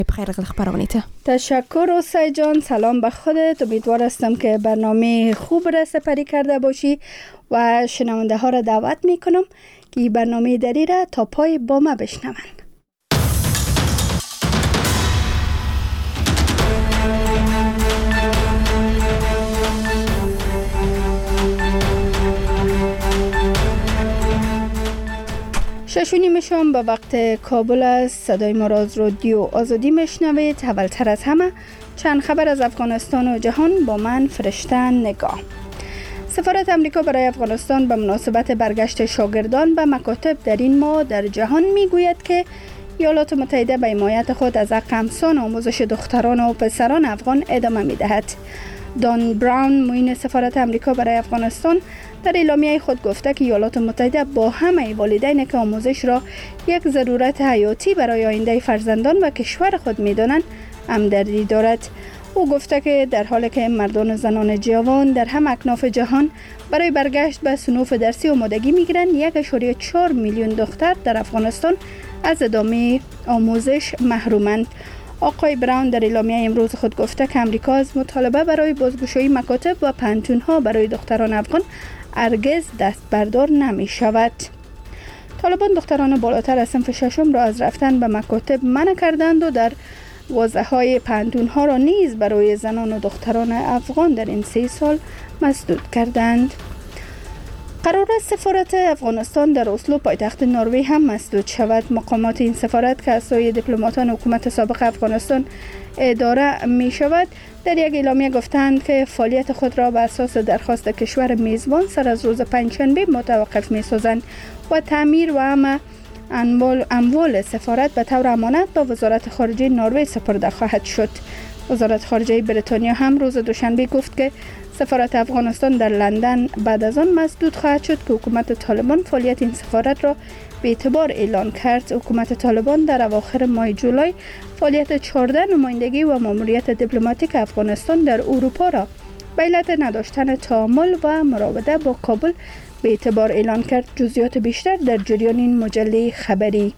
بخیر خبرانیت. تشکر اوسای جان. سلام به خودت. امیدوار هستم که برنامه خوب را سپری کرده باشی و شنونده ها را دعوت میکنم که برنامه دری را تا پای با ما بشنوند. شش و نیم شام به وقت کابل است. صدای ما را از رادیو آزادی میشنوید. اولتر از همه چند خبر از افغانستان و جهان با من فرشته نگاه. سفارت امریکا برای افغانستان به مناسبت برگشت شاگردان به مکاتب در این ماه در جهان میگوید که ایالات متحده به حمایت خود از حق همسان آموزش دختران و پسران افغان ادامه میدهد. دان براون، معین سفارت امریکا برای افغانستان، در اعلامیه خود گفته که ایالات متحده با همه والدین که آموزش را یک ضرورت حیاتی برای آینده فرزندان و کشور خود می‌دانند همدردی دارد. او گفته که در حالی که مردان و زنان جوان در هم اکناف جهان برای برگشت به صنوف درسی آمادگی می‌گیرند، 1.4 میلیون دختر در افغانستان از ادامه آموزش محرومند. آقای براون در اعلامیه امروز خود گفته که امریکا از مطالبه برای بازگشایی مکاتب و پانتون‌ها برای دختران افغان هرگز دست بردار نمی شود. طالبان دختران بالاتر از صنف ششم را از رفتن به مکاتب منع کردند و در واحدهای پانتون‌ها را نیز برای زنان و دختران افغان در این 3 سال مسدود کردند. قرار است سفارت افغانستان در اسلو پایتخت نروژ هم مسدود شود. مقامات این سفارت که از سوی دیپلماتان حکومت سابق افغانستان اداره می شود در یک اعلامیه گفتند که فعالیت خود را بر اساس درخواست کشور میزبان سر از روز پنجشنبه متوقف می سازند و تعمیر و اموال سفارت به طور امانت با وزارت خارجه نروژ سپرده خواهد شد. وزارت خارجه بریتانیا هم روز دوشنبه گفت که سفارت افغانستان در لندن بعد از آن مسدود خواهد شد که حکومت طالبان فعالیت این سفارت را به اعتبار اعلان کرد. حکومت طالبان در اواخر ماه جولای فعالیت 14 نمایندگی و ماموریت دیپلماتیک افغانستان در اروپا را به علت نداشتن تعامل و مراوده با کابل به اعتبار اعلان کرد. جزئیات بیشتر در جریان این مجله خبری.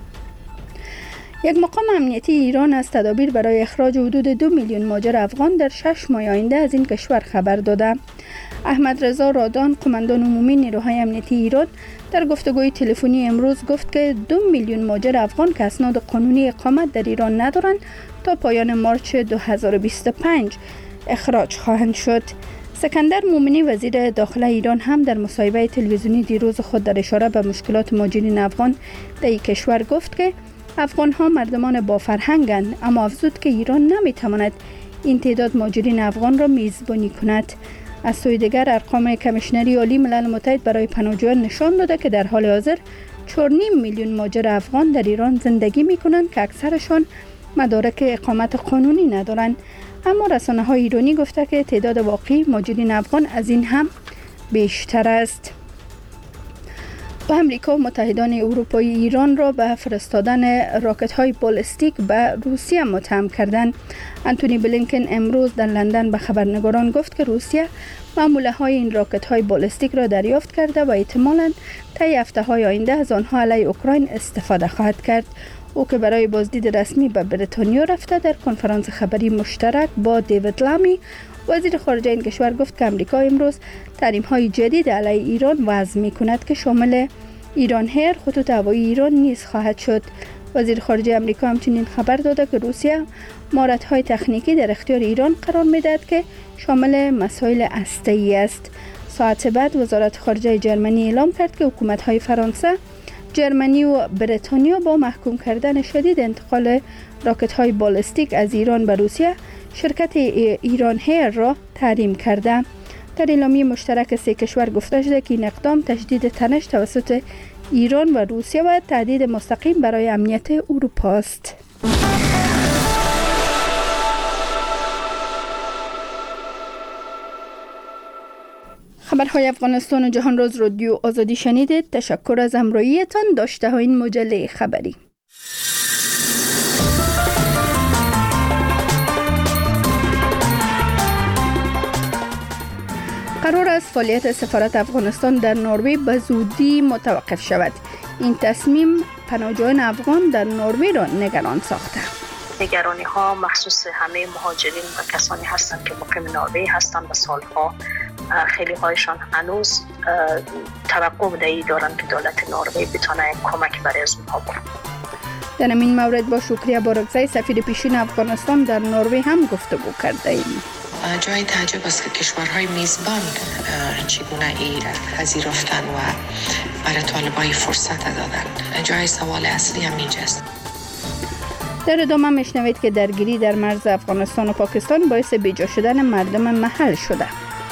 یک مقام امنیتی ایران از تدابیر برای اخراج حدود 2 میلیون مهاجر افغان در 6 ماه آینده از این کشور خبر داده. احمد رضا رادان، قماندان عمومی نیروهای امنیتی ایران، در گفتگوی تلفنی امروز گفت که 2 میلیون مهاجر افغان که اسناد قانونی اقامت در ایران ندارند تا پایان مارچ 2025 اخراج خواهند شد. سکندر مومنی، وزیر داخله ایران، هم در مصاحبه تلویزیونی دیروز خود در اشاره به مشکلات مهاجرین افغان در این کشور گفت که افغان ها مردمان با فرهنگند، اما افزود که ایران نمیتواند این تعداد مهاجرین افغان را میزبانی کند. از سوی دیگر ارقام کمیشنری عالی ملل متحد برای پناهجویان نشان داده که در حال حاضر 4.5 میلیون مهاجر افغان در ایران زندگی میکنند که اکثرشان مدارک اقامت قانونی ندارند. اما رسانه های ایرانی گفته که تعداد واقعی مهاجرین افغان از این هم بیشتر است. و امریکا متحدان اروپایی ایران را به فرستادن راکت های بالستیک به روسیه متهم کردند. انتونی بلینکن امروز در لندن به خبرنگاران گفت که روسیه معموله های این راکت های بالستیک را دریافت کرده و احتمالاً طی هفته های آینده از آنها علیه اوکراین استفاده خواهد کرد. او که برای بازدید رسمی به بریتانیا رفته در کنفرانس خبری مشترک با دیوید لامی، وزیر خارجه این کشور، گفت که امریکا امروز تحریم‌های جدید علیه ایران وضع می‌کند که شامل ایران هیر، خطوط هوایی ایران نیز خواهد شد. وزیر خارجه امریکا همچنین خبر داده که روسیه مهارت‌های تکنیکی در اختیار ایران قرار می‌دهد که شامل مسائل هسته‌ای است. ساعت بعد وزارت خارجه جرمنی اعلام کرد که حکومت‌های فرانسه، جرمنی و بریتانیا با محکوم کردن شدید انتقال راکت‌های بالستیک از ایران به روسیه، شرکت ایران هیر را تحریم کرده. در اعلامیه مشترک 3 کشور گفته شده که این اقدام تشدید تنش توسط ایران و روسیه و تهدید مستقیم برای امنیت اروپا است. خبرهای افغانستان و جهان روز رادیو آزادی شنیدید. تشکر از همراهیتان. داشته ها این مجله خبری. قرار است فعالیت سفارت افغانستان در نروژ به زودی متوقف شود. این تصمیم پناهجویان افغان در نروژ را نگران ساخته. نگرانی ها مخصوص همه مهاجرین و کسانی هستند که مقیم نروژ هستند و سالها خیلی هایشان هنوز توقع بدهی دارند که دولت نروژ بتونه کمک برای از اونها بکنه. در این مورد با شکریه بارکزی سفیر پیشین افغانستان در نروژ هم گفتگو کرده ایم. جای تعجب است که کشورهای میزبان چگونه ای را پذیرفتن و برای طالبان فرصت دادن. جای سوال اصلی هم اینجاست. در ادامه میشنوید که درگیری در مرز افغانستان و پاکستان باعث بیجا شدن مردم محل شده.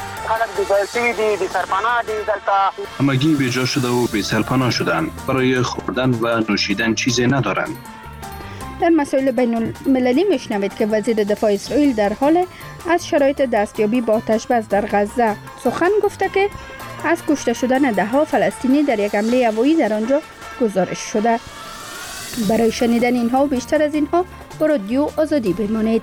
همگی بیجا شده و بی سرپناه شدن. برای خوردن و نوشیدن چیزی ندارند. در مسائل بین المللی میشنوید که وزیر دفاع اسرائیل در حال از شرایط دستیابی با آتش بس در غزه سخن گفته که از کشته شدن ده‌ها فلسطینی در یک حمله هوایی در آنجا گزارش شده. برای شنیدن اینها و بیشتر از اینها با رادیو آزادی بمانید.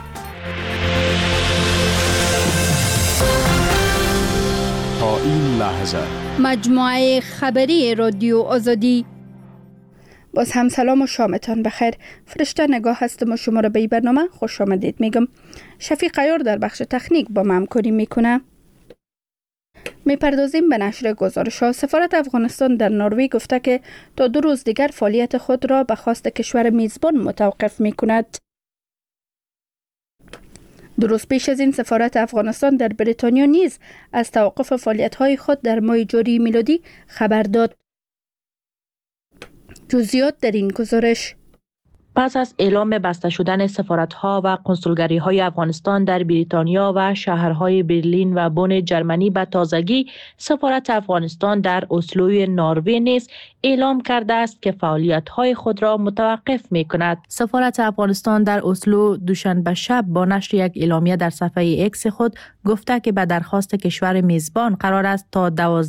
تا این لحظه مجموعه خبری رادیو آزادی. باز هم سلام و شامتان بخیر. فرشته نگاه هستم و شما را به این برنامه خوش آمدید میگم. شفیق عیار در بخش تکنیک با من همکاری میکنه. میپردازیم به نشر گزارش ها. سفارت افغانستان در نروژ گفته که تا 2 روز دیگر فعالیت خود را به خواست کشور میزبان متوقف میکند. 2 روز پیش از این سفارت افغانستان در بریتانیا نیز از توقف فعالیت های خود در ماه جاری میلادی خبر داد. جزئیات در این گزارش. پس از اعلام بسته شدن سفارت‌ها و کنسولگری‌های افغانستان در بریتانیا و شهرهای برلین و بن جرمنی به تازگی، سفارت افغانستان در اسلوی نروژ نیز اعلام کرده است که فعالیت‌های خود را متوقف می‌کند. سفارت افغانستان در اسلو دوشنبه شب با نشر یک اعلامیه در صفحه ایکس خود گفته که به درخواست کشور میزبان قرار است تا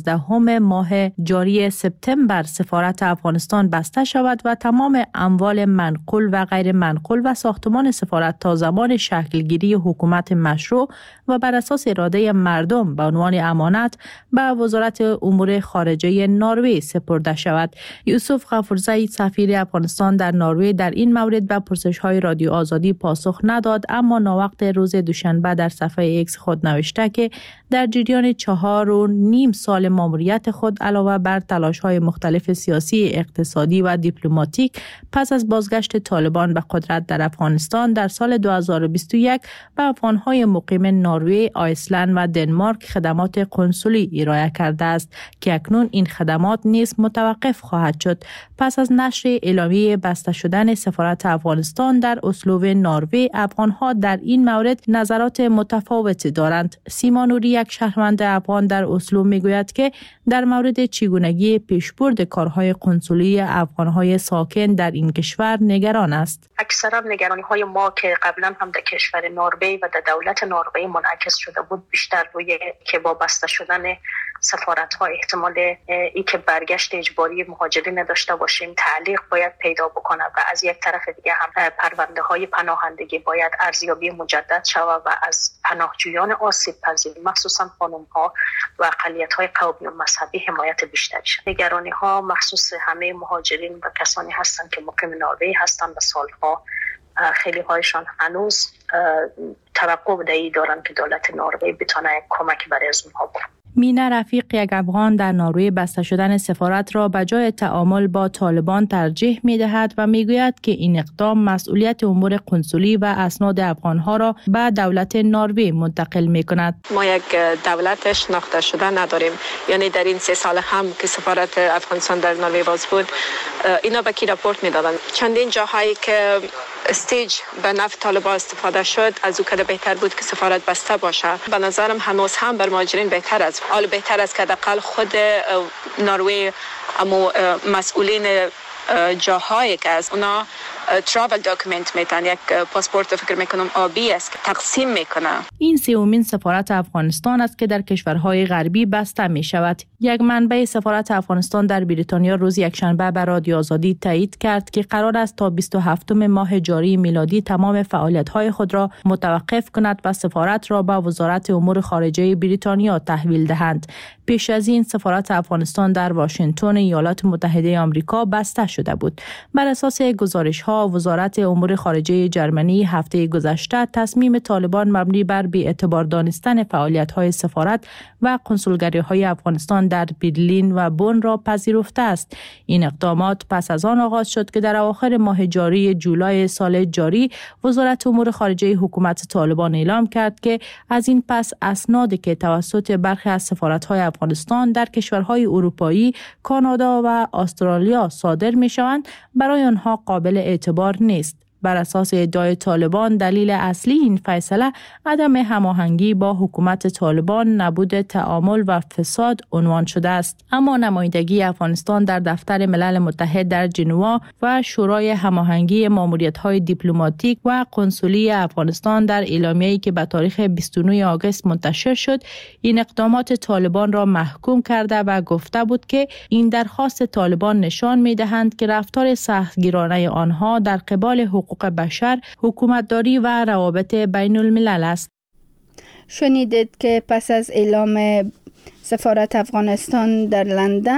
12 ماه جاری سپتامبر سفارت افغانستان بسته شود و تمام اموال منقول و غیر منقول و ساختمان سفارت تا زمان شکلگیری حکومت مشروع و بر اساس اراده مردم به عنوان امانت به وزارت امور خارجه نروژ سپرده شود. یوسف غفورزی سفیر افغانستان در نروژ در این مورد به پرسش‌های رادیو آزادی پاسخ نداد، اما ناوقت روز دوشنبه در صفحه ایکس خود نوشته که در جریان 4.5 سال ماموریت خود علاوه بر تلاش‌های مختلف سیاسی، اقتصادی و دیپلماتیک پس از بازگشت طالبان به قدرت در افغانستان در سال 2021 به افغان‌های مقیم نروژ، آیسلند و دنمارک خدمات کنسولی ارائه کرده است که اکنون این خدمات نیز متوقف خواهد شد. پس از نشر اعلامیه بسته شدن سفارت افغانستان در اسلو نروژ، افغان‌ها در این مورد نظرات متفاوتی دارند. سیما نوری، یک شهروند افغان در اسلو، میگوید که در مورد چگونگی پیشبرد کارهای کنسولی افغان‌های ساکن در این کشور نگران است. اکثرا نگرانی‌های ما که قبلا هم در کشور نروژ و در دولت نروژ منعکس شده بود، بیشتر روی که با بسته شدن سفارت‌ها احتمال ای که برگشت اجباری مهاجرین داشته باشیم تعلیق باید پیدا بکنه و از یک طرف دیگه هم پرونده‌های پناهندگی باید ارزیابی مجدد شود و از پناهجویان آسیب پذیر مخصوصا خانم‌ها و اقلیت‌های قومی و مذهبی حمایت بیشتری شد. نگرانی‌ها مخصوص همه مهاجرین و کسانی هستند که مقیم نروژ هستند و سالها خیلی هایشان هنوز توقع بدهی دارند که دولت نروژ بتونه کمک برای از اونها بکنه. مینا رفیق، یک افغان در نروژ، بسته شدن سفارت را به جای تعامل با طالبان ترجیح می‌دهد و میگوید که این اقدام مسئولیت امور کنسولی و اسناد افغان‌ها را به دولت نروژ منتقل می‌کند. ما یک دولت شناخته شده نداریم، یعنی در این 3 سال هم که سفارت افغانستان در نروژ باز بود اینا به کی راپورت می‌دادن. چندین جاهایی که استیج به نفع طالبان استفاده شد، از او که بهتر بود که سفارت بسته باشه. به نظرم هنوز هم بر مهاجرین بهتر است. حال بهتر است که حداقل خود نروژ اما مسئولین جاهایی که از اونا ترافل داکیومنت میتن، یک پاسپورت فکر میکنم آبی است که تقسیم میکنه. این 3مین سفارت افغانستان است که در کشورهای غربی بسته می شود. یک منبع سفارت افغانستان در بریتانیا روز یکشنبه به رادیو آزادی تایید کرد که قرار است تا 27 ماه جاری میلادی تمام فعالیت‌های خود را متوقف کند و سفارت را به وزارت امور خارجه بریتانیا تحویل دهند. پیش از این سفارت افغانستان در واشنگتن ایالات متحده آمریکا بسته شده بود. بر اساس گزارش‌ها ها وزارت امور خارجه جرمنی هفته گذشته تصمیم طالبان مبنی بر بی‌اعتبار دانستن فعالیت‌های سفارت و کنسولگری‌های افغانستان در برلین و بن را پذیرفته است. این اقدامات پس از آن آغاز شد که در اواخر ماه جاری جولای سال جاری وزارت امور خارجه حکومت طالبان اعلام کرد که از این پس اسنادی که توسط برخی از سفارت‌های افغانستان در کشورهای اروپایی، کانادا و استرالیا صادر می‌شوند برای آنها قابل اعتبار نیست. بر اساس ادعای طالبان دلیل اصلی این فیصله عدم هماهنگی با حکومت طالبان، نبود تعامل و فساد عنوان شده است. اما نمایندگی افغانستان در دفتر ملل متحد در ژنوا و شورای هماهنگی ماموریت‌های دیپلماتیک و کنسولی افغانستان در اعلامیه‌ای که به تاریخ 29 آگوست منتشر شد، این اقدامات طالبان را محکوم کرده و گفته بود که این درخواست طالبان نشان می‌دهند که رفتار سختگیرانه آنها در قبال حقوق بشر، حکومتداری و روابط بین الملل است. شنیدید که پس از اعلام سفارت افغانستان در لندن،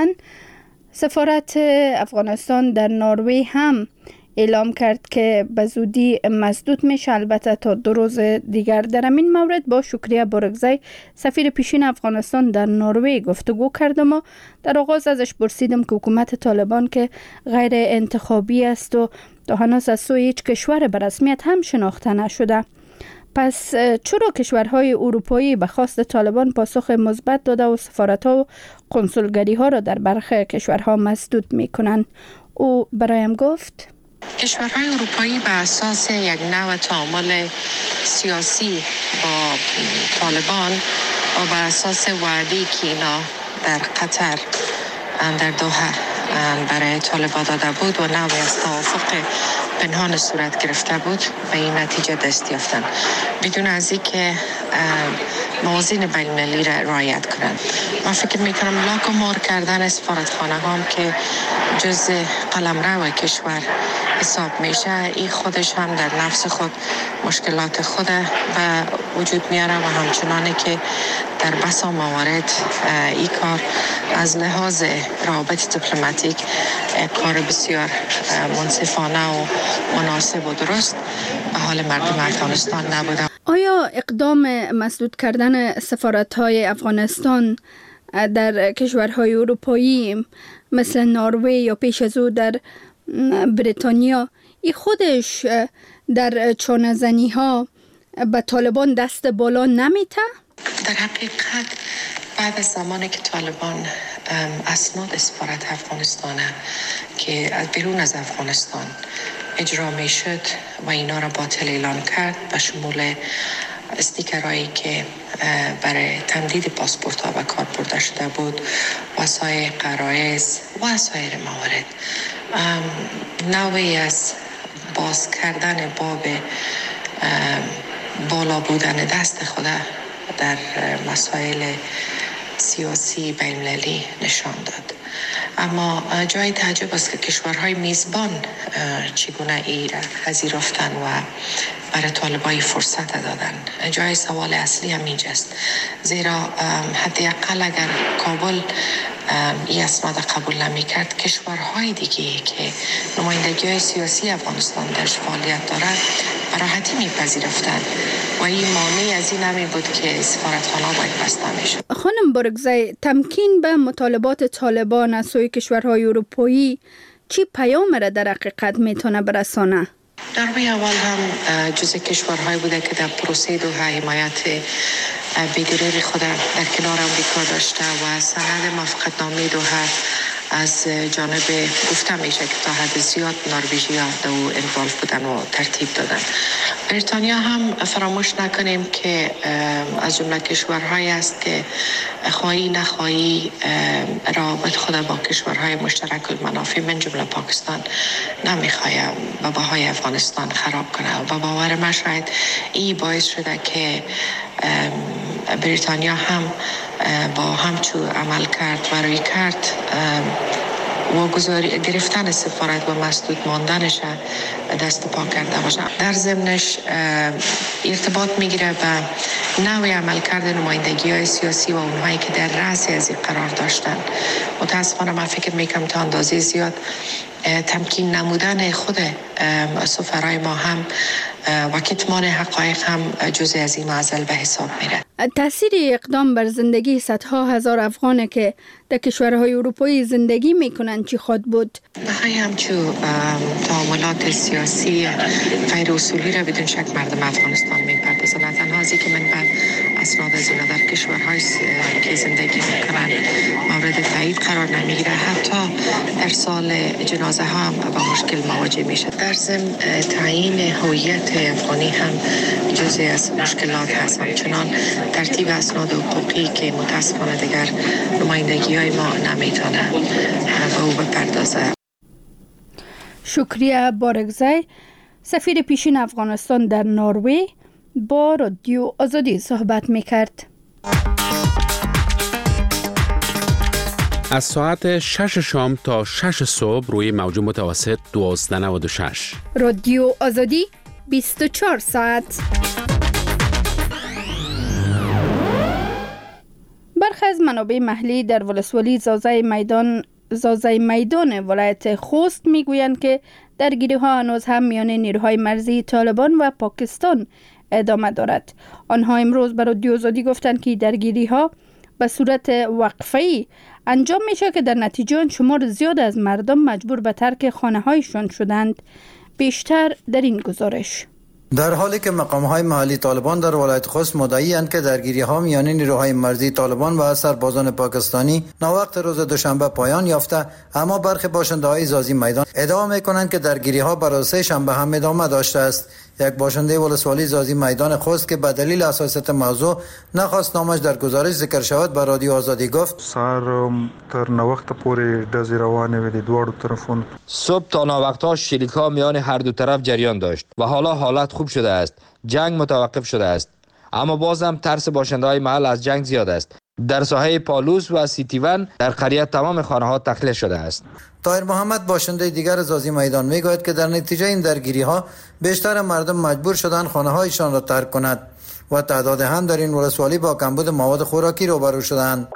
سفارت افغانستان در نروژ هم اعلام کرد که به زودی مسدود میشه. البته تا 2 روز دیگر. در این مورد با شکریه بارگزی، سفیر پیشین افغانستان در نروژ گفتگو کردم و در آغاز ازش پرسیدم که حکومت طالبان که غیر انتخابی است و تا هنوز از سوی هیچ کشور به رسمیت هم شناخته نشده، پس چرا کشورهای اروپایی به خواست طالبان پاسخ مثبت داده و سفارت‌ها و کنسولگری‌ها را در برخی کشورها مسدود می‌کنند؟ او برایم گفت کشورهای اروپایی به اساس یک نوع تعامل سیاسی با طالبان و بر اساس وعده‌ای که اینا در قطر در دوحه برای طالبان داده بود و نوعی از توافق پنهان صورت گرفته بود، به این نتیجه دست یافتند بدون از اینکه موازین بین المللی را رعایت کنند. من فکر میکنم لاک و مار کردن سفارتخانه هم که جز قلمرو کشور حساب میشه، این خودش هم در نفس خود مشکلات خود به وجود میاره و همچنانه که در بسا موارد این کار از لحاظ روابط دیپلماتیک کار بسیار منصفانه و مناسب و درست به حال مردم افغانستان نبوده. آیا اقدام مسدود کردن سفارت‌های افغانستان در کشورهای اروپایی مثل نروژ یا پیش از او در بریتانیا، این خودش در چانه‌زنی‌ها به طالبان دست بالا نمیته؟ در حقیقت بعد از زمانی که طالبان اسناد سفارت افغانستان که از بیرون از افغانستان اجرا می شد و اینا را باطل اعلان کرد، به شمول استیکرهایی که برای تمدید پاسپورت ها و کار برده شده بود، وسایل غرایز و سایر موارد، نوعی از باز کردن باب بالا بودن دست خود در مسائل سیاسی بین‌المللی نشان داد. اما جای تعجب است که کشورهای میزبان چگونه ای را پذیرفتند و برای طالبان فرصت دادن. جای سوال اصلی هم اینجاست، زیرا حداقل اگر کابل این اسناد قبول نمی کرد، کشورهای دیگه که نمایندگی سیاسی افغانستان درش فعالیت دارد براحتی میپذیرفتند و این مانع از این نمی بود که سفارتخانه باید بسته میشد. خانم بارگزی، تمکین به مطالبات طالبان از سوی کشورهای اروپایی چی پیام را در حقیقت میتونه برسانه؟ در روی اول هم جزء کشورهای بوده که در پروسه دوحه حمایت بی‌دریغ خود در کنار امریکا داشته و سند موافقتنامه دوحه از جانب گفته میشه که تا حد زیاد نروژیا در او انوالو بودن و ترتیب دادن. بریتانیا هم فراموش نکنیم که از جمله کشورهایی است که خواهی نخواهی روابط خود با کشورهای مشترک المنافع من جمله پاکستان نمیخواه و باهای افغانستان خراب کنه و باور من شاید این باعث شده که بریتانیا هم با همچون عمل کرد و روی کرد واگذاری گرفتن سفارت و مسدود ماندنش دست پا کرده باشه. در ضمنش ارتباط میگیره به نوع عملکرد نمایندگی‌های سیاسی و اونهایی که در رأس از این قرار داشتن. متاسفانه من فکر میکنم تا اندازه زیاد تمکین نمودن خود سفرای ما هم و کتمان حقایق هم جزء از این معضل به حساب میره. تاثیر اقدام بر زندگی صدها هزار افغانه که در کشورهای اروپایی زندگی میکنند چی خود بود؟ بخواهی همچون تعاملات سیاسی غیر اصولی را بدون شک مردم افغانستان میپردازند. تنها ازی که من به اسناد از اینا در کشورهای که زندگی میکنند مورد تایید قرار نمیگیره. حتی در سال جنازه هم با مشکل مواجه میشه. در ضمن تعیین هویت افغانی هم جزء از مشکلات هست. همچنان ترتیب اسناد حقوقی که متاسفانه دیگر نمایندگی های ما نمیتونه به او بپردازه. شکریه بارگزای، سفیر پیشین افغانستان در نروژ با رادیو آزادی صحبت میکرد. از ساعت 6 شام تا 6 صبح روی موج متوسط 1296 رادیو آزادی 24 ساعت. برخی از منابع محلی در ولسوالی زازای میدان ولایت خوست میگویند که درگیری‌ها هنوز هم میان نیروهای مرزی طالبان و پاکستان ادامه دارد. آنها امروز به رادیو آزادی گفتند که درگیری‌ها به صورت وقفه‌ای انجام میشه که در نتیجه آن شمار زیاد از مردم مجبور به ترک خانه‌هایشان شدند. بیشتر در این گزارش. در حالی که مقام‌های محلی طالبان در ولایت خوست مدعی‌اند که درگیری‌ها میان نیروهای مرزی طالبان و سربازان پاکستانی ناوقت روز دوشنبه پایان یافته، اما برخی باشنده‌های زازی میدان ادعا می‌کنند که درگیری‌ها بر سه شنبه هم ادامه داشته است. یک باشنده ولسوالی زازی میدان خوست که به دلیل حساسیت موضوع نخواست نامش در گزارش ذکر شود به رادیو آزادی گفت: سر تر نوقت پوری دزی روانه ویدی دوارو طرفون. صبح تا ناوقت‌ها شلیک‌ها میان هر دو طرف جریان داشت و حالا حالت خوب شده است. جنگ متوقف شده است، اما بازم ترس باشنده‌های محل از جنگ زیاد است. در ساحه پالوس و سیتیون در قریه تمام خانه‌ها تخلیه شده است. طاهر محمد باشنده دیگر زازی میدان میگوید که در نتیجه این درگیری‌ها بیشتر مردم مجبور شدند خانه‌هایشان را ترک کنند و تعداد هم در این ولسوالی با کمبود مواد خوراکی روبرو شدند.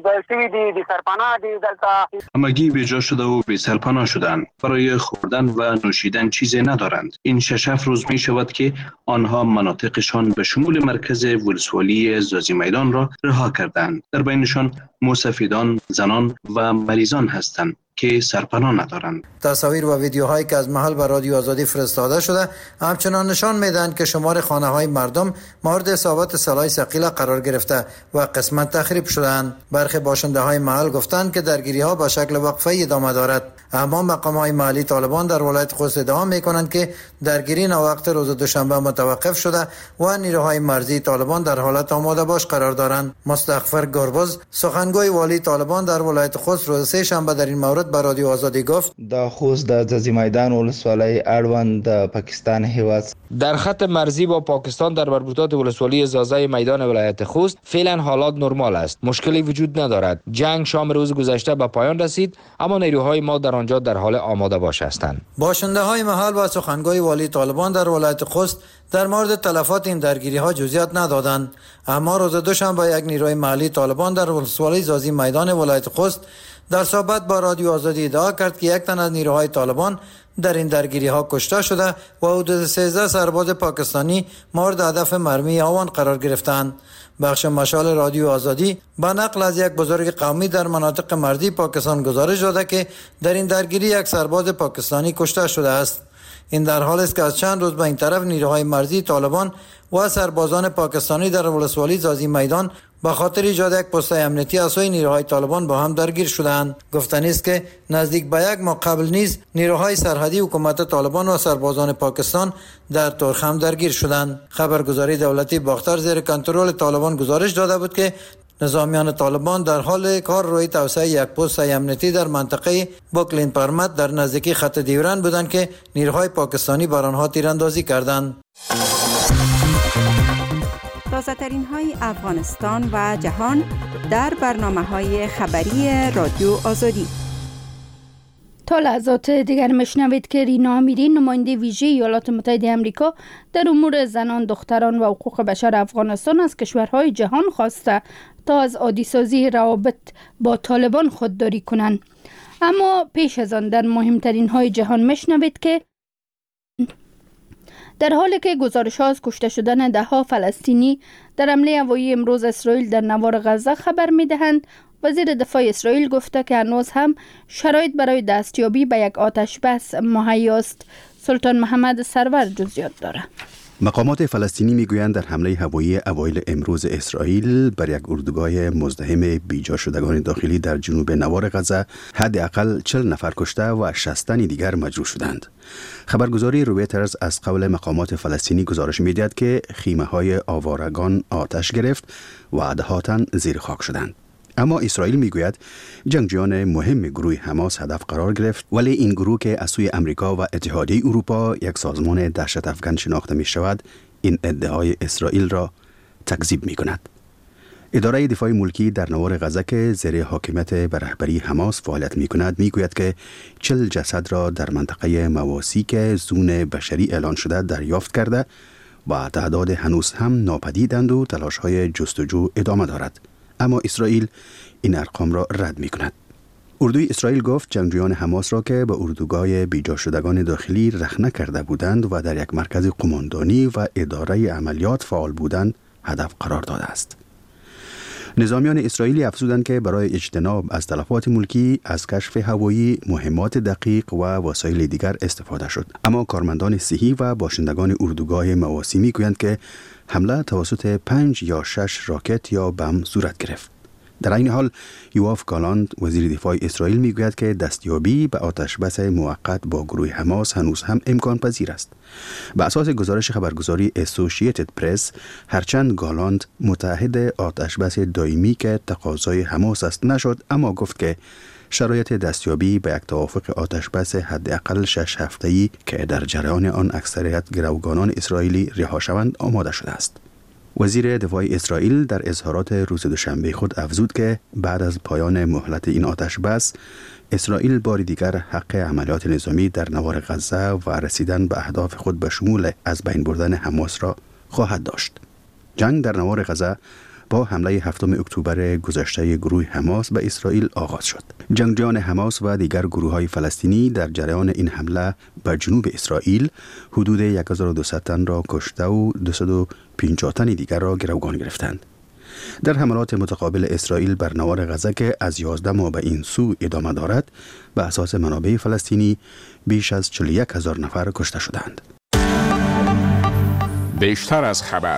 همگی بیجا شده و بی سرپناه شدند. برای خوردن و نوشیدن چیزی ندارند. این 6 روز می شود که آنها مناطقشان به شمول مرکز ولسوالی زازی میدان را رها کردند. در بینشان موسفیدان، زنان و مریضان هستند که سرپناه ندارند. تصاویر و ویدیوهایی که از محل به رادیو آزادی فرستاده شده همچنان نشان میدهند که شمار خانه‌های مردم مورد اصابت سلاح ثقیل قرار گرفته و قسمت تخریب شدند. برخی باشنده‌های محل گفتند که درگیری‌ها به شکل وقفه‌ای ادامه دارد، اما مقام‌های محلی طالبان در ولایت خوست ادعا می‌کنند که درگیری ناوقت روز دوشنبه متوقف شده و نیروهای مرزی طالبان در حالت آماده باش قرار دارند. مستغفر گربز، سخنگوی والی طالبان در ولایت خوست، روز سه شنبه در این مورد به رادیو آزادی گفت: د خوست د زازی میدان ولسوالی اړوند د پاکستان هیواد در خط مرزی با پاکستان در مربوطات ولسوالی زازای میدان ولایت خوست فعلا حالات نرمال است. مشکلی وجود ندارد. جنگ شام روز گذشته به پایان رسید، اما نیروهای ما در آنجا در حال آماده باش هستند. باشنده‌های محل و سخنگوی والی طالبان در ولایت خوست در مورد تلفات این درگیری‌ها جزئیات ندادند، اما روز دوشنبه یک نیروی محلی طالبان در ولسوالی زازی میدان ولایت خوست در صحبت با رادیو آزادی ادعا کرد که یک تن از نیروهای طالبان در این درگیری‌ها کشته شده و حدود 13 سرباز پاکستانی مورد هدف مرمی آوان قرار گرفتند. بخش مشال رادیو آزادی با نقل از یک بزرگ قومی در مناطق مرزی پاکستان گزارش داده که در این درگیری یک سرباز پاکستانی کشته شده است. این در حالی است که از چند روز به این طرف نیروهای مرزی طالبان و سربازان پاکستانی در ولسوالی زازی میدان با خاطر ایجاد یک پست امنیتی از سوی نیروهای طالبان با هم درگیر شدند. گفتنی است که نزدیک به یک ماه قبل نیز نیروهای سرحدی حکومت طالبان و سربازان پاکستان در تورخم درگیر شدند. خبرگزاری دولتی باختر زیر کنترل طالبان گزارش داده بود که نظامیان طالبان در حال کار روی توسعه یک پست امنیتی در منطقه بوکلین پرمت در نزدیکی خط دیورن بودند که نیروهای پاکستانی بر آنها تیراندازی کردند. تازه‌ترین های افغانستان و جهان در برنامه‌های خبری رادیو آزادی. تا لحظات دیگر میشنوید که رینا امیری، نماینده ویژه ایالات متحده آمریکا در امور زنان، دختران و حقوق بشر افغانستان از کشورهای جهان خواسته تا از عادی‌سازی روابط با طالبان خودداری کنند. اما پیش از آن در مهمترین های جهان میشنوید که در حالی که گزارش ها از کشته شدن ده ها فلسطینی در حمله هوایی امروز اسرائیل در نوار غزه خبر میدهند، وزیر دفاع اسرائیل گفته که هنوز هم شرایط برای دستیابی به یک آتش بس مهیا است. سلطان محمد سرور جزئیات داره. مقامات فلسطینی میگویند در حمله هوایی اوایل امروز اسرائیل بر یک اردوگاه مزدحم بیجا شدگان داخلی در جنوب نوار غزه حداقل 40 نفر کشته و 60 دیگر مجروح شدند. خبرگزاری رویترز از قول مقامات فلسطینی گزارش می‌دهد که خیمه‌های آوارگان آتش گرفت و ده‌ها تن زیر خاک شدند. اما اسرائیل میگوید جنگجویان مهم گروه حماس هدف قرار گرفت، ولی این گروه که از سوی امریکا و اتحادیه اروپا یک سازمان دهشت افکن شناخته می شود، این ادعای اسرائیل را تکذیب می کند. اداره دفاع ملکی در نوار غزه که زیر حاکمیت به رهبری حماس فعالیت می کند میگوید که 40 جسد را در منطقه مواسی که زون بشری اعلان شده دریافت کرده و تعداد هنوز هم ناپدیدند و تلاش‌های جستجو ادامه دارد. اما اسرائیل این ارقام را رد می کند. اردوی اسرائیل گفت جنگجویان حماس را که به اردوگاه بیجا شدگان داخلی رخنه کرده بودند و در یک مرکز قماندانی و اداره عملیات فعال بودند هدف قرار داده است. نظامیان اسرائیلی افزودند که برای اجتناب از تلفات ملکی از کشف هوایی مهمات دقیق و وسایل دیگر استفاده شد. اما کارمندان صحی و باشندگان اردوگاه مواسی میگویند که حمله توسط 5 یا 6 راکت یا بم صورت گرفت. در این حال یواف گالانت وزیر دفاع اسرائیل میگوید که دستیابی به آتش بس موقت با گروه حماس هنوز هم امکان پذیر است. به اساس گزارش خبرگزاری اسوسییتد پرس، هرچند گالانت متحد آتش بس دائمی که تقاضای حماس است نشد، اما گفت که شرایط دستیابی به یک توافق آتش بس حداقل 6 هفته‌ای که در جریان آن اکثریت گروگانان اسرائیلی رها شوند آماده شده است. وزیر دفاع اسرائیل در اظهارات روز دوشنبه خود افزود که بعد از پایان مهلت این آتش بس، اسرائیل بار دیگر حق عملیات نظامی در نوار غزه و رسیدن به اهداف خود به شمول از بین بردن حماس را خواهد داشت. جنگ در نوار غزه با حمله 7 اکتبر گذشته گروه حماس به اسرائیل آغاز شد. جنگجویان حماس و دیگر گروه‌های فلسطینی در جریان این حمله به جنوب اسرائیل حدود 1200 تن را کشته و 250 تن دیگر را گروگان گرفتند. در حملات متقابل اسرائیل بر نوار غزه که از 11 ماه به این سو ادامه دارد، به اساس منابع فلسطینی بیش از 41,000 نفر کشته شدند. بیشتر از خبر.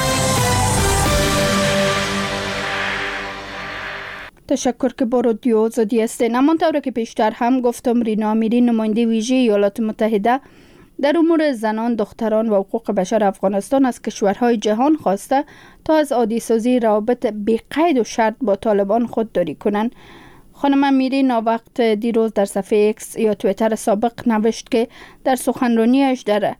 تشکر که با رادیو آزادی هستین. همانطور که پیشتر هم گفتم، رینا امیری نماینده ویژه ایالات متحده در امور زنان، دختران و حقوق بشر افغانستان از کشورهای جهان خواسته تا از عادی سازی روابط بی قید و شرط با طالبان خودداری کنند. خانم امیری ناوقت دیروز در صفحه ایکس یا توییتر سابق نوشت که در سخنرانیش در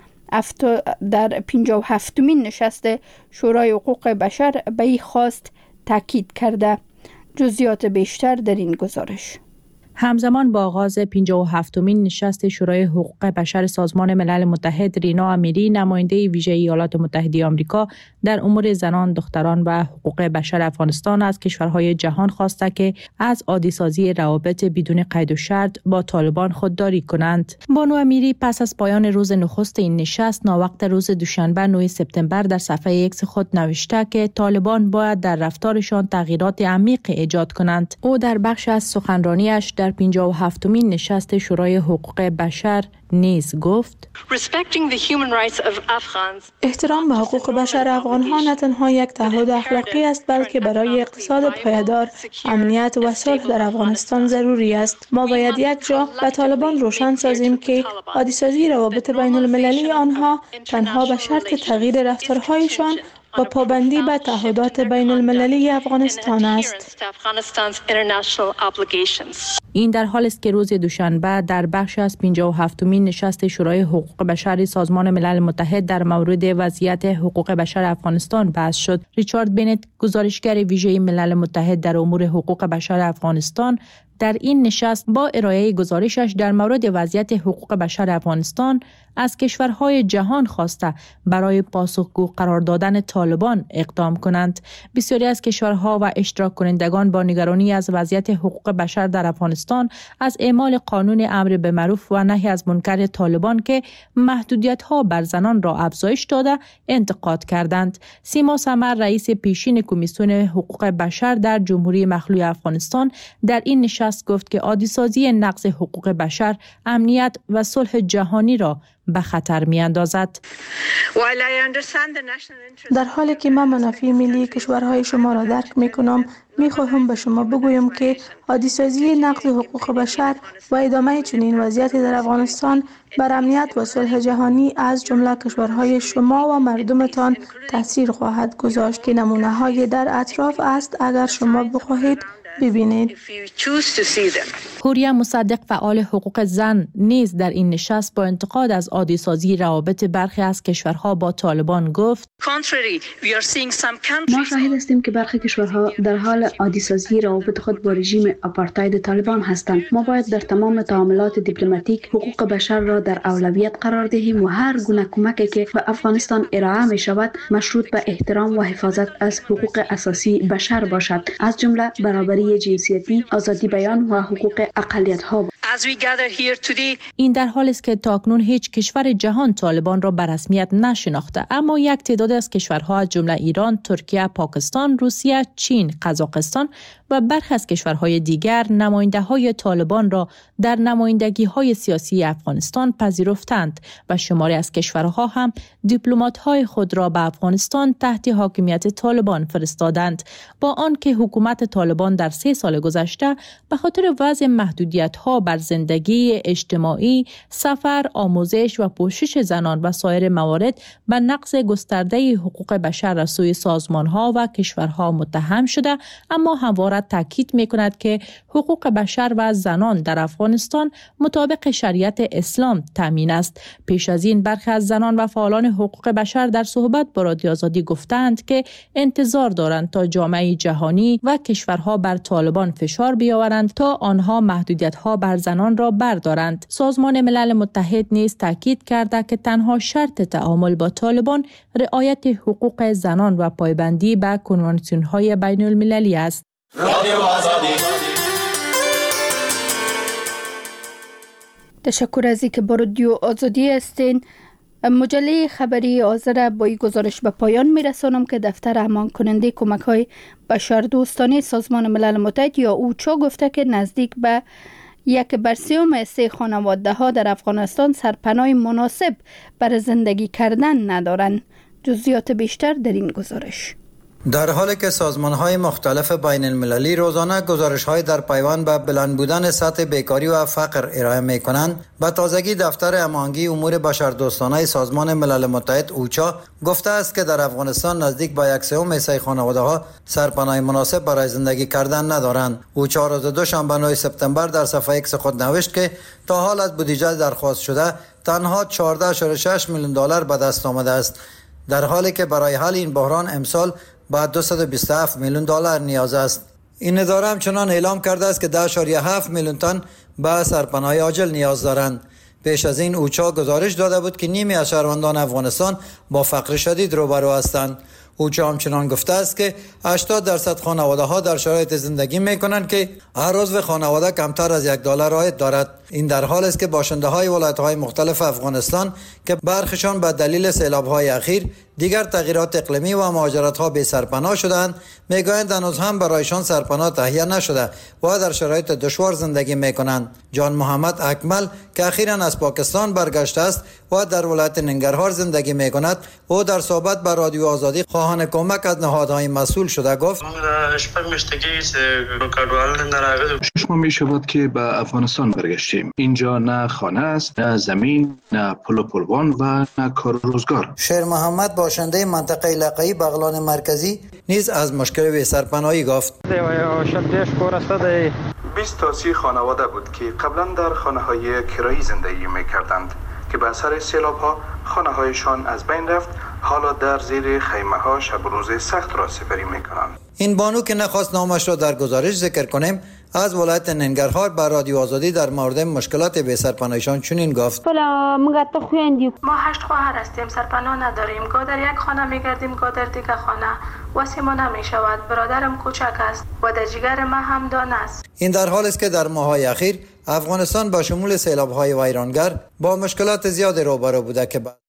57مین نشست شورای حقوق بشر به این خواست تاکید کرده. جزئیات بیشتر در این گزارش. همزمان با آغاز 57مین نشست شورای حقوق بشر سازمان ملل متحد، رینا امیری نماینده ویژه ایالات متحده آمریکا در امور زنان، دختران و حقوق بشر افغانستان از کشورهای جهان خواسته که از عادی سازی روابط بدون قید و شرط با طالبان خودداری کنند. بانو امیری پس از پایان روز نخست این نشست ناوقت روز دوشنبه 9 سپتامبر در صفحه ایکس خود نوشته که طالبان باید در رفتارشان تغییرات عمیق ایجاد کنند. او در بخش از سخنرانیش در 57مین نشست شورای حقوق بشر نیز گفت: احترام به حقوق بشر افغان‌ها نه تنها یک تعهد اخلاقی است، بلکه برای اقتصاد پایدار، امنیت و صلح در افغانستان ضروری است. ما باید یک جا به طالبان روشن سازیم که عادی سازی روابط بین المللی آنها تنها به شرط تغییر رفتارهایشان و پابندی به تعهدات بین المللی افغانستان است. این در حال است که روز دوشنبه در بخش از 57مین نشست شورای حقوق بشر سازمان ملل متحد در مورد وضعیت حقوق بشر افغانستان بحث شد. ریچارد بنت، گزارشگر ویژه ملل متحد در امور حقوق بشر افغانستان، در این نشست با ارائه گزارشش در مورد وضعیت حقوق بشر افغانستان از کشورهای جهان خواسته برای پاسخگو قرار دادن طالبان اقدام کنند. بسیاری از کشورها و اشتراک کنندگان با نگرانی از وضعیت حقوق بشر در افغانستان از اعمال قانون امر به معروف و نهی از منکر طالبان که محدودیت‌ها بر زنان را افزایش داده انتقاد کردند. سیما سمر رئیس پیشین کمیسیون حقوق بشر در جمهوری مخلوع افغانستان در این نشست گفت که عادی‌سازی نقض حقوق بشر امنیت و صلح جهانی را به خطر می اندازد. در حالی که من منافع ملی کشورهای شما را درک می کنم، می خواهم به شما بگویم که عادی‌سازی نقض حقوق بشر و ادامه چنین وضعیتی در افغانستان بر امنیت و صلح جهانی از جمله کشورهای شما و مردمتان تاثیر خواهد گذاشت که نمونه‌های در اطراف است اگر شما بخواهید ببینید. حوریه مصدق فعال حقوق زن نیز در این نشست با انتقاد از عادی‌سازی روابط برخی از کشورها با طالبان گفت: ما شاهد هستیم که برخی کشورها در حال عادی‌سازی روابط خود با رژیم آپارتاید طالبان هستند. ما باید در تمام تعاملات دیپلماتیک حقوق بشر را در اولویت قرار دهیم و هر گونه کمکی که به افغانستان ارائه می شود مشروط به احترام و حفاظت از حقوق اساسی بشر باشد، از جمله برابری جنسیتی، آزادی بیان و حقوق اقلیت‌ها. این در حالی است که تاکنون هیچ کشور جهان طالبان را به رسمیت نشناخته، اما یک تعداد از کشورها از جمله ایران، ترکیه، پاکستان، روسیه، چین، قزاقستان و برخی از کشورهای دیگر نماینده‌های طالبان را در نمایندگی‌های سیاسی افغانستان پذیرفتند و شماری از کشورها هم دیپلمات‌های خود را به افغانستان تحت حاکمیت طالبان فرستادند، با آنکه حکومت طالبان در 3 سال گذشته به خاطر وضع محدودیت‌ها بر زندگی اجتماعی، سفر، آموزش و پوشش زنان و سایر موارد به نقض گسترده حقوق بشر از سوی سازمان‌ها و کشورها متهم شده، اما همواره تاکید می‌کند که حقوق بشر و زنان در افغانستان مطابق شریعت اسلام تامین است. پیش از این برخی از زنان و فعالان حقوق بشر در صحبت با رادیو آزادی گفتند که انتظار دارند تا جامعه جهانی و کشورها بر طالبان فشار بیاورند تا آنها محدودیت‌ها بر زنان را بردارند. سازمان ملل متحد نیز تاکید کرده که تنها شرط تعامل با طالبان رعایت حقوق زنان و پایبندی به کنوانسیون‌های بین‌المللی است. تشکر از اینکه با رادیو آزادی هستین. مجله خبری آذر با این گزارش به پایان میرسانم که دفتر امان کننده کمک های بشردوستانه سازمان ملل متحد یا اوچا گفته که نزدیک به 1/3 خانواده ها در افغانستان سرپناه مناسب برای زندگی کردن ندارند. جزئیات بیشتر در این گزارش. در حالی که سازمان‌های مختلف بین المللی روزانه گزارش‌های در پیوند به بلند بودن سطح بیکاری و فقر ارائه می‌کنند، به تازگی دفتر امانگی امور بشردوستانه سازمان ملل متحد اوچا گفته است که در افغانستان نزدیک به 1/3 خانواده‌ها سرپناه مناسب برای زندگی کردن ندارند. اوچا روز دوشنبه 9 سپتامبر در صفحه ایکس خود نوشت که تا حال از بودجه درخواست شده تنها 14.6 میلیون دلار به دست آمده است، در حالی که برای حل این بحران امسال با 227 میلیون دلار نیاز است. این اداره همچنان اعلام کرده است که 10.7 میلیون تن به سرپناه عاجل نیاز دارند. پیش از این اوچا گزارش داده بود که نیمی از شهروندان افغانستان با فقر شدید روبرو هستند. اوچا همچنان گفته است که 80% خانواده ها در شرایط زندگی می کنند که هر عضو خانواده کمتر از $1 عاید دارد. این در حال است که باشنده های ولایت های مختلف افغانستان که برخشان به دلیل سیلاب های اخیر دیگر تغییرات اقلیمی و مهاجرت ها به سرپناه شدند، میگویند هنوز هم برایشان سرپناه تهیه نشده و در شرایط دشوار زندگی می کنند. جان محمد اکمل که اخیراً از پاکستان برگشته است و در ولایت ننگرهار زندگی می کند، او در صحبت با رادیو آزادی خواهان کمک از نهادهای مسئول شده گفت: 6 ماه می شود که به افغانستان برگشتیم. اینجا نه خانه است، نه زمین، نه پل و پلوان و نه کار و روزگار. شیر محمد باشنده منطقه علاقه‌ای بغلان مرکزی نیز از مشکل بی سرپناهی گفت: 20 تا 30 خانواده بود که قبلا در خانه‌های کرایی زندگی می‌کردند که به اثر سیلاب‌ها خانه‌هایشان از بین رفت، حالا در زیر خیمه‌ها شب و روز سخت را سپری می‌کنند. این بانو که نخواست نامش را در گزارش ذکر کنیم، از ولایت ننگرهار بر رادیو آزادی در مورد مشکلات به سرپناهیشان چنین گفت: ما 8 خواهر هستیم، سرپناه نداریم، گاه در یک خانه میگردیم گاه در دیگر خانه، واسه ما نمیشود. برادرم کوچک است و در جگر ما هم دان است. این در حالی است که در ماه‌های اخیر افغانستان با شمول سیلاب‌های ویرانگر با مشکلات زیاد روبرو بوده که